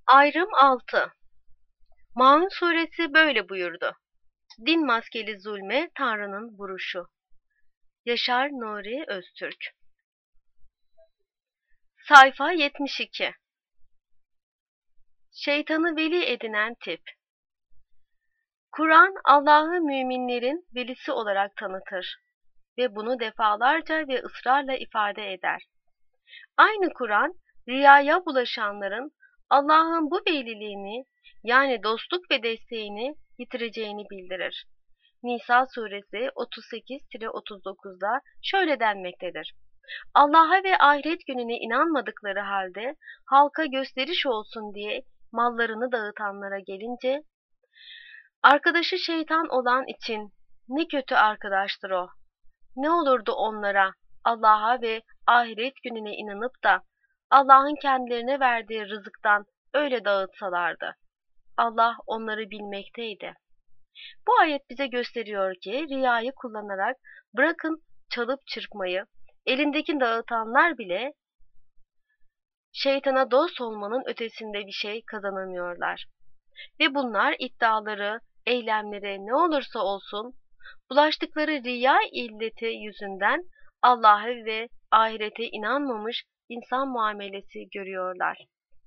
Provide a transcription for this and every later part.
Ayrım 6. Maun suresi böyle buyurdu. Din maskeli zulme Tanrı'nın vuruşu. Yaşar Nuri Öztürk. Sayfa 72. Şeytanı veli edinen tip. Kur'an Allah'ı müminlerin velisi olarak tanıtır ve bunu defalarca ve ısrarla ifade eder. Aynı Kur'an, riyaya bulaşanların Allah'ın bu veliliğini yani dostluk ve desteğini yitireceğini bildirir. Nisa suresi 38-39'da şöyle denmektedir. Allah'a ve ahiret gününe inanmadıkları halde halka gösteriş olsun diye mallarını dağıtanlara gelince, arkadaşı şeytan olan için ne kötü arkadaştır o. Ne olurdu onlara Allah'a ve ahiret gününe inanıp da Allah'ın kendilerine verdiği rızıktan öyle dağıtsalardı. Allah onları bilmekteydi. Bu ayet bize gösteriyor ki riyayı kullanarak bırakın çalıp çırpmayı, elindeki dağıtanlar bile şeytana dost olmanın ötesinde bir şey kazanamıyorlar. Ve bunlar iddiaları, eylemleri ne olursa olsun bulaştıkları riya illeti yüzünden Allah'a ve ahirete inanmamış insan muamelesi görüyorlar.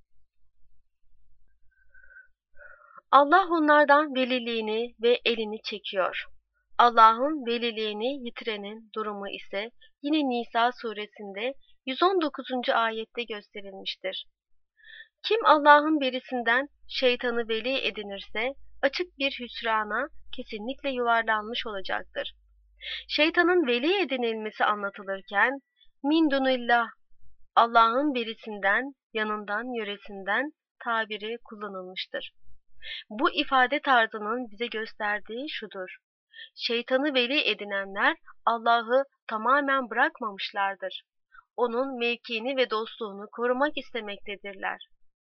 Allah onlardan veliliğini ve elini çekiyor. Allah'ın veliliğini yitirenin durumu ise yine Nisa suresinde 119. ayette gösterilmiştir. Kim Allah'ın birisinden şeytanı veli edinirse açık bir hüsrana kesinlikle yuvarlanmış olacaktır. Şeytanın veli edinilmesi anlatılırken min dunillah, Allah'ın birisinden, yanından, yöresinden tabiri kullanılmıştır. Bu ifade tarzının bize gösterdiği şudur: şeytanı veli edinenler Allah'ı tamamen bırakmamışlardır. Onun mevkiini ve dostluğunu korumak istemektedirler.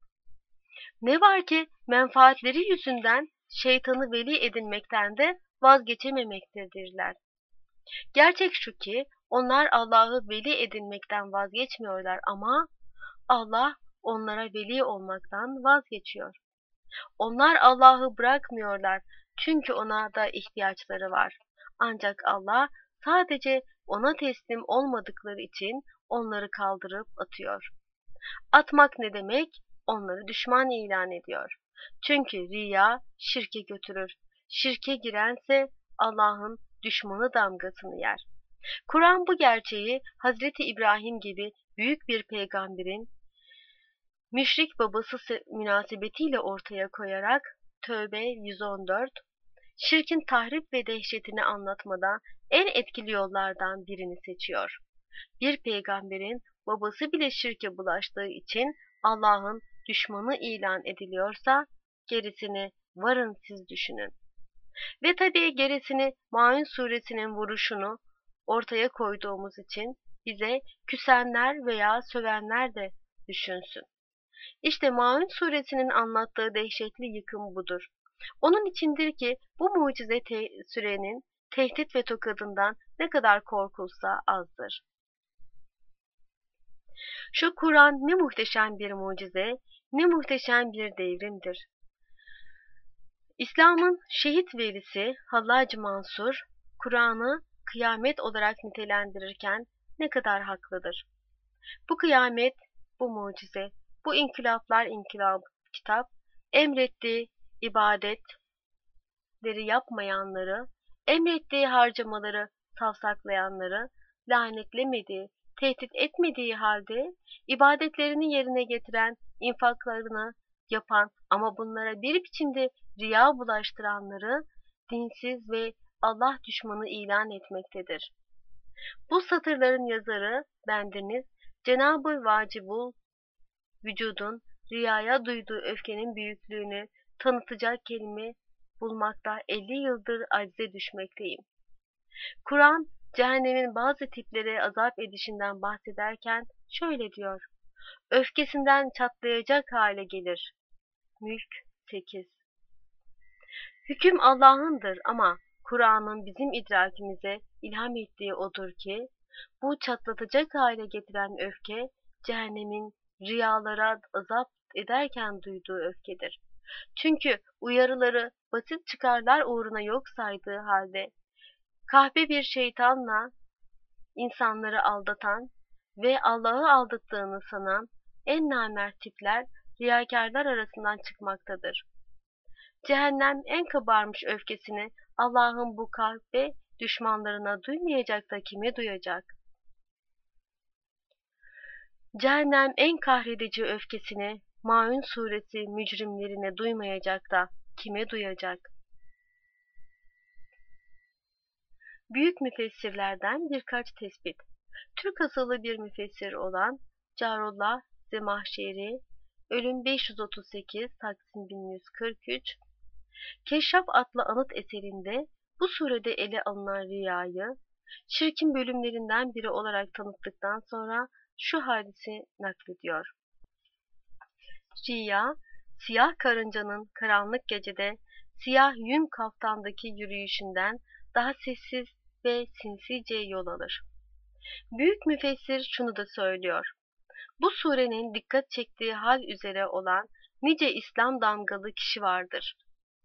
Ne var ki menfaatleri yüzünden şeytanı veli edinmekten de vazgeçememektedirler. Gerçek şu ki onlar Allah'ı veli edinmekten vazgeçmiyorlar ama Allah onlara veli olmaktan vazgeçiyor. Onlar Allah'ı bırakmıyorlar çünkü ona da ihtiyaçları var. Ancak Allah sadece ona teslim olmadıkları için onları kaldırıp atıyor. Atmak ne demek? Onları düşman ilan ediyor. Çünkü riya şirke götürür. Şirke girense Allah'ın düşmanı damgasını yer. Kur'an bu gerçeği Hazreti İbrahim gibi büyük bir peygamberin müşrik babası münasebetiyle ortaya koyarak Tövbe 114, şirkin tahrip ve dehşetini anlatmada en etkili yollardan birini seçiyor. Bir peygamberin babası bile şirke bulaştığı için Allah'ın düşmanı ilan ediliyorsa gerisini varın siz düşünün. Ve tabii gerisini Maun suresinin vuruşunu ortaya koyduğumuz için bize küsenler veya sövenler de düşünsün. İşte Maun suresinin anlattığı dehşetli yıkım budur. Onun içindir ki bu mucize sürenin tehdit ve tokadından ne kadar korkulsa azdır. Şu Kur'an ne muhteşem bir mucize, ne muhteşem bir devrimdir. İslam'ın şehit velisi Hallacı Mansur, Kur'an'ı kıyamet olarak nitelendirirken ne kadar haklıdır. Bu kıyamet, bu mucize, bu inkılaplar inkılabı kitap, emrettiği ibadetleri yapmayanları, emrettiği harcamaları savsaklayanları, lanetlemediği, tehdit etmediği halde ibadetlerini yerine getiren, infaklarını yapan ama bunlara bir biçimde riya bulaştıranları dinsiz ve Allah düşmanı ilan etmektedir. Bu satırların yazarı bendeniz Cenab-ı Vacibul Vücudun riyaya duyduğu öfkenin büyüklüğünü tanıtacak kelime bulmakta 50 yıldır acize düşmekteyim. Kur'an, cehennemin bazı tiplere azap edişinden bahsederken şöyle diyor: öfkesinden çatlayacak hale gelir. Mülk 8. Hüküm Allah'ındır ama Kur'an'ın bizim idrakimize ilham ettiği odur ki, bu çatlatacak hale getiren öfke, cehennemin riyalara azap ederken duyduğu öfkedir. Çünkü uyarıları basit çıkarlar uğruna yok saydığı halde kahpe bir şeytanla insanları aldatan ve Allah'ı aldattığını sanan en namert tipler riyakarlar arasından çıkmaktadır. Cehennem en kabarmış öfkesini Allah'ın bu kahpe düşmanlarına duymayacak da kime duyacak? Cehennem en kahredici öfkesini Maun suresi mücrimlerine duymayacak da kime duyacak? Büyük müfessirlerden birkaç tespit. Türk asıllı bir müfessir olan Carullah Zemahşeri, ölüm 538 Taksim 1143, Keşşaf adlı anıt eserinde bu surede ele alınan riyayı, şirkin bölümlerinden biri olarak tanıttıktan sonra şu hadisi naklediyor. Riya, siyah karıncanın karanlık gecede siyah yün kaftandaki yürüyüşünden daha sessiz ve sinsice yol alır. Büyük müfessir şunu da söylüyor. Bu surenin dikkat çektiği hal üzere olan nice İslam damgalı kişi vardır.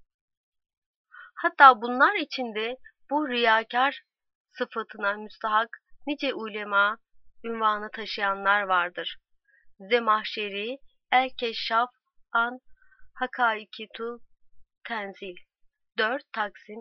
Hatta bunlar içinde bu riyakar sıfatına müstahak nice ulema ünvanı taşıyanlar vardır. Zemahşeri, El-Keşşaf an Hakaikitu Tenzil 4 Taksim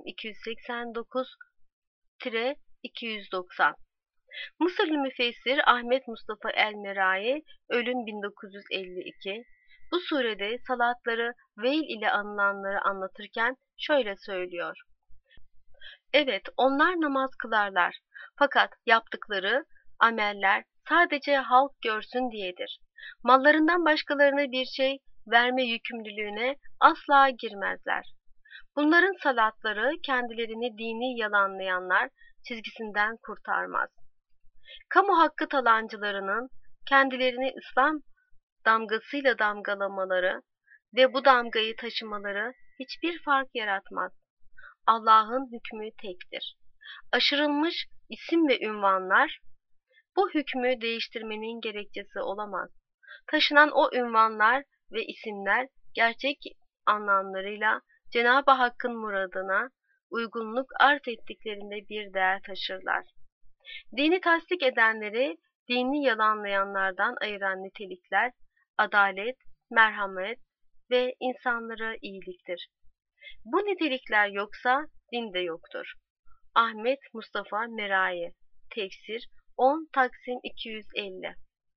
289-290. Mısırlı müfessir Ahmet Mustafa el-Merai, ölüm 1952, bu surede salatları veil ile anılanları anlatırken şöyle söylüyor. Evet, onlar namaz kılarlar. Fakat yaptıkları ameller sadece halk görsün diyedir. Mallarından başkalarına bir şey verme yükümlülüğüne asla girmezler. Bunların salatları kendilerini dini yalanlayanlar çizgisinden kurtarmaz. Kamu hakkı talancılarının kendilerini İslam damgasıyla damgalamaları ve bu damgayı taşımaları hiçbir fark yaratmaz. Allah'ın hükmü tektir. Aşırılmış isim ve ünvanlar bu hükmü değiştirmenin gerekçesi olamaz. Taşınan o ünvanlar ve isimler gerçek anlamlarıyla Cenab-ı Hakk'ın muradına uygunluk arz ettiklerinde bir değer taşırlar. Dini tasdik edenleri dini yalanlayanlardan ayıran nitelikler adalet, merhamet ve insanlara iyiliktir. Bu nitelikler yoksa din de yoktur. Ahmet Mustafa Merai, Tefsir 10 Taksim 250.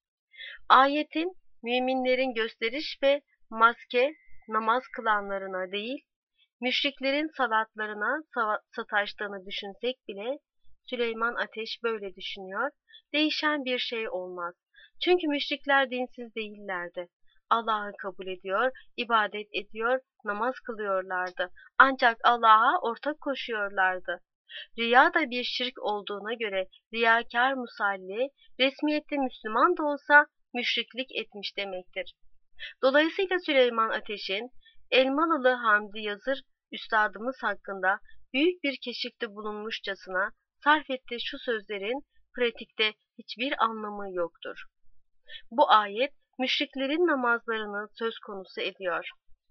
Ayetin müminlerin gösteriş ve maske namaz kılanlarına değil, müşriklerin salatlarına sataştığını düşünsek bile Süleyman Ateş böyle düşünüyor, değişen bir şey olmaz. Çünkü müşrikler dinsiz değillerdi. Allah'ı kabul ediyor, ibadet ediyor, namaz kılıyorlardı. Ancak Allah'a ortak koşuyorlardı. Riya da bir şirk olduğuna göre riyakar musalli, resmiyette Müslüman da olsa müşriklik etmiş demektir. Dolayısıyla Süleyman Ateş'in Elmalılı Hamdi Yazır üstadımız hakkında büyük bir keşifte bulunmuşçasına sarf ettiği şu sözlerin pratikte hiçbir anlamı yoktur. Bu ayet müşriklerin namazlarını söz konusu ediyor.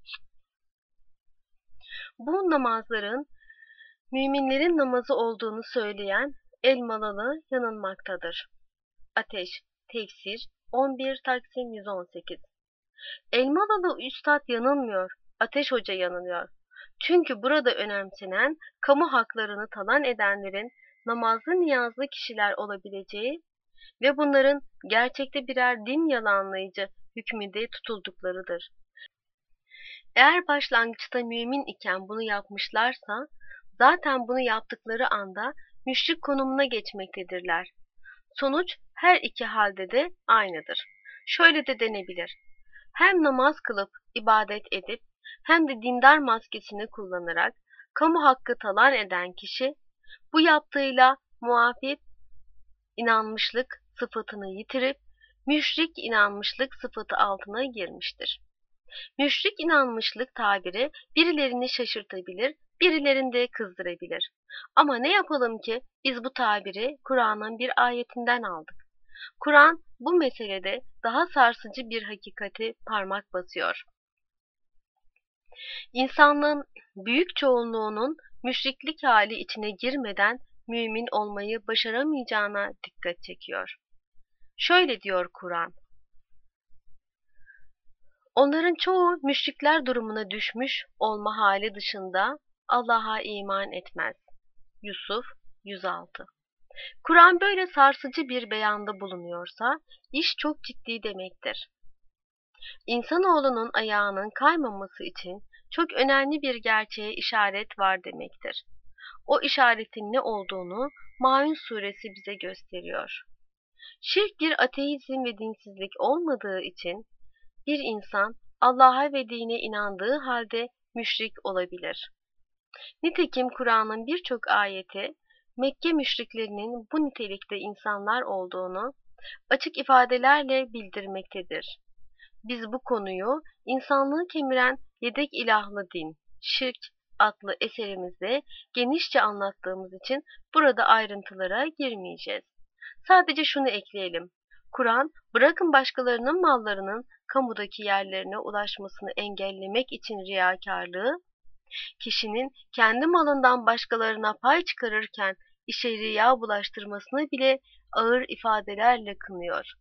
Bu namazların müminlerin namazı olduğunu söyleyen Elmalılı yanılmaktadır. Ateş, Tefsir 11 Taksim 118. Elmalılı üstad yanılmıyor, Ateş Hoca yanılıyor. Çünkü burada önemsenen kamu haklarını talan edenlerin namazlı niyazlı kişiler olabileceği ve bunların gerçekte birer din yalanlayıcı hükmünde tutulduklarıdır. Eğer başlangıçta mümin iken bunu yapmışlarsa, zaten bunu yaptıkları anda müşrik konumuna geçmektedirler. Sonuç her iki halde de aynıdır. Şöyle de denebilir. Hem namaz kılıp, ibadet edip, hem de dindar maskesini kullanarak kamu hakkı talan eden kişi, bu yaptığıyla muafiyet inanmışlık sıfatını yitirip, müşrik inanmışlık sıfatı altına girmiştir. Müşrik inanmışlık tabiri birilerini şaşırtabilir, birilerini de kızdırabilir. Ama ne yapalım ki biz bu tabiri Kur'an'ın bir ayetinden aldık. Kur'an bu meselede daha sarsıcı bir hakikati parmak basıyor. İnsanlığın büyük çoğunluğunun müşriklik hali içine girmeden mümin olmayı başaramayacağına dikkat çekiyor. Şöyle diyor Kur'an: onların çoğu müşrikler durumuna düşmüş olma hali dışında Allah'a iman etmez. Yusuf 106. Kur'an böyle sarsıcı bir beyanda bulunuyorsa iş çok ciddi demektir. İnsanoğlunun ayağının kaymaması için çok önemli bir gerçeğe işaret var demektir. O işaretin ne olduğunu Maun suresi bize gösteriyor. Şirk bir ateizm ve dinsizlik olmadığı için bir insan Allah'a ve dine inandığı halde müşrik olabilir. Nitekim Kur'an'ın birçok ayeti Mekke müşriklerinin bu nitelikte insanlar olduğunu açık ifadelerle bildirmektedir. Biz bu konuyu insanlığı kemiren yedek ilahlı din, şirk adlı eserimizde genişçe anlattığımız için burada ayrıntılara girmeyeceğiz. Sadece şunu ekleyelim. Kur'an, bırakın başkalarının mallarının kamudaki yerlerine ulaşmasını engellemek için riyakarlığı, kişinin kendi malından başkalarına pay çıkarırken işe riya bulaştırmasını bile ağır ifadelerle kınıyor.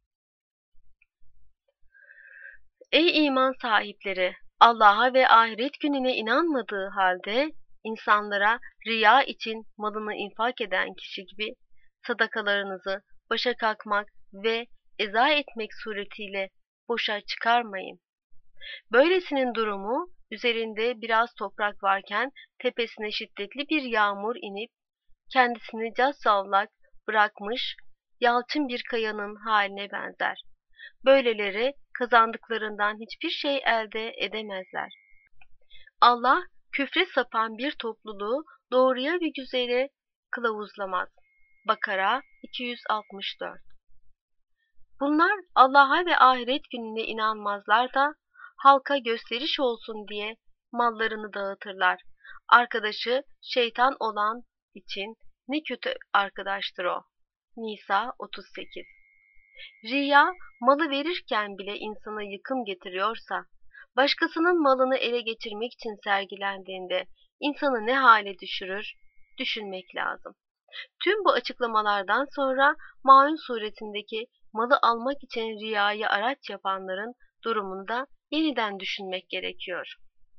Ey iman sahipleri! Allah'a ve ahiret gününe inanmadığı halde insanlara riya için malını infak eden kişi gibi sadakalarınızı başa kalkmak ve eza etmek suretiyle boşa çıkarmayın. Böylesinin durumu üzerinde biraz toprak varken tepesine şiddetli bir yağmur inip kendisini cassavlak bırakmış yalçın bir kayanın haline benzer. Böyleleri kazandıklarından hiçbir şey elde edemezler. Allah küfre sapan bir topluluğu doğruya ve güzele kılavuzlamaz. Bakara 264. Bunlar Allah'a ve ahiret gününe inanmazlar da halka gösteriş olsun diye mallarını dağıtırlar. Arkadaşı şeytan olan için ne kötü arkadaştır o. Nisa 38. Riya, malı verirken bile insana yıkım getiriyorsa, başkasının malını ele geçirmek için sergilendiğinde insanı ne hale düşürür, düşünmek lazım. Tüm bu açıklamalardan sonra Maun suresindeki malı almak için riyayı araç yapanların durumunda yeniden düşünmek gerekiyor.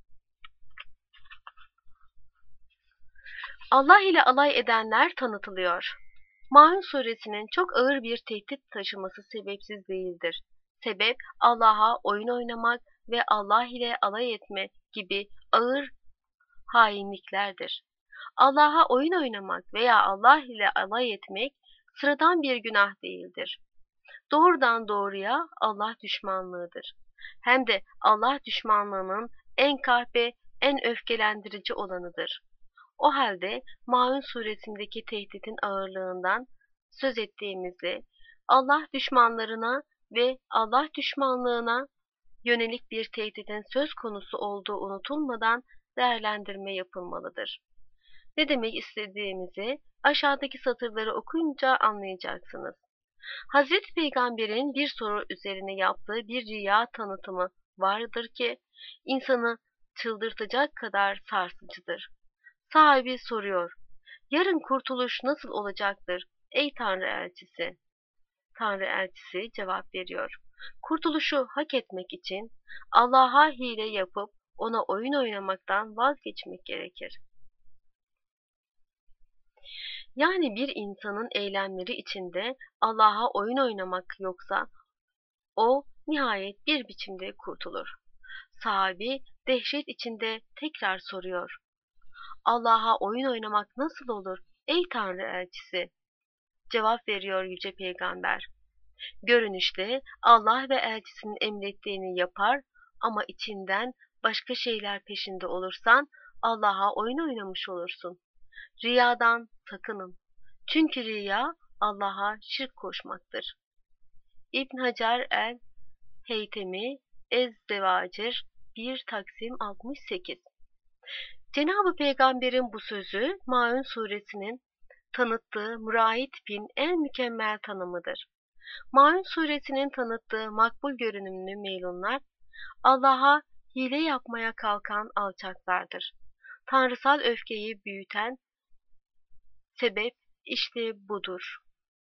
Allah ile alay edenler tanıtılıyor. Maun suresinin çok ağır bir tehdit taşıması sebepsiz değildir. Sebep Allah'a oyun oynamak ve Allah ile alay etme gibi ağır hainliklerdir. Allah'a oyun oynamak veya Allah ile alay etmek sıradan bir günah değildir. Doğrudan doğruya Allah düşmanlığıdır. Hem de Allah düşmanlığının en kahpe, en öfkelendirici olanıdır. O halde Maun suresindeki tehditin ağırlığından söz ettiğimizde Allah düşmanlarına ve Allah düşmanlığına yönelik bir tehditin söz konusu olduğu unutulmadan değerlendirme yapılmalıdır. Ne demek istediğimizi aşağıdaki satırları okuyunca anlayacaksınız. Hazreti Peygamber'in bir soru üzerine yaptığı bir riya tanıtımı vardır ki insanı çıldırtacak kadar sarsıcıdır. Sahibi soruyor: yarın kurtuluş nasıl olacaktır ey Tanrı elçisi? Tanrı elçisi cevap veriyor: kurtuluşu hak etmek için Allah'a hile yapıp ona oyun oynamaktan vazgeçmek gerekir. Yani bir insanın eylemleri içinde Allah'a oyun oynamak yoksa o nihayet bir biçimde kurtulur. Sahabi dehşet içinde tekrar soruyor: Allah'a oyun oynamak nasıl olur ey Tanrı elçisi? Cevap veriyor Yüce Peygamber: görünüşte Allah ve elçisinin emrettiğini yapar ama içinden başka şeyler peşinde olursan Allah'a oyun oynamış olursun. Riyadan sakının. Çünkü riya Allah'a şirk koşmaktır. İbn Hacer el-Heytemi Ez-Zevacir 1 Taksim 68. Cenab-ı Peygamber'in bu sözü Maun suresinin tanıttığı mürahit tipin en mükemmel tanımıdır. Maun suresinin tanıttığı makbul görünümlü melunlar, Allah'a hile yapmaya kalkan alçaklardır. Tanrısal öfkeyi büyüten sebep işte budur.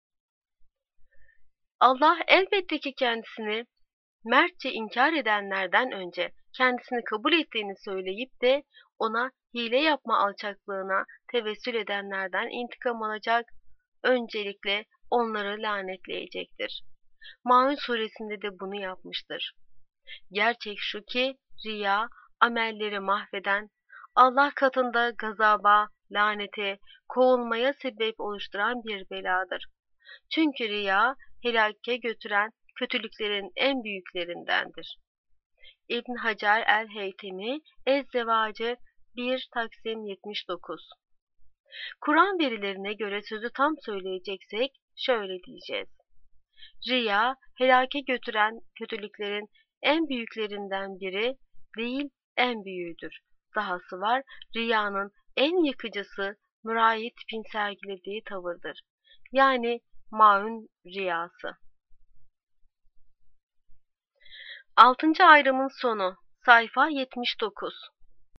Allah elbette ki kendisini mertçe inkar edenlerden önce kendisini kabul ettiğini söyleyip de ona hile yapma alçaklığına tevessül edenlerden intikam alacak, öncelikle onları lanetleyecektir. Maun suresinde de bunu yapmıştır. Gerçek şu ki riya, amelleri mahveden, Allah katında gazaba, lanete, kovulmaya sebep oluşturan bir beladır. Çünkü riya, helake götüren kötülüklerin en büyüklerindendir. İbn Hacer el-Heytemi, Ez-Zevacı 1 Taksim 79. Kur'an verilerine göre sözü tam söyleyeceksek şöyle diyeceğiz. Riya, helake götüren kötülüklerin en büyüklerinden biri değil, en büyüğüdür. Dahası var, riyanın en yıkıcısı mürayit tipin sergilediği tavırdır. Yani maun riyası. 6. ayrımın sonu. Sayfa 79.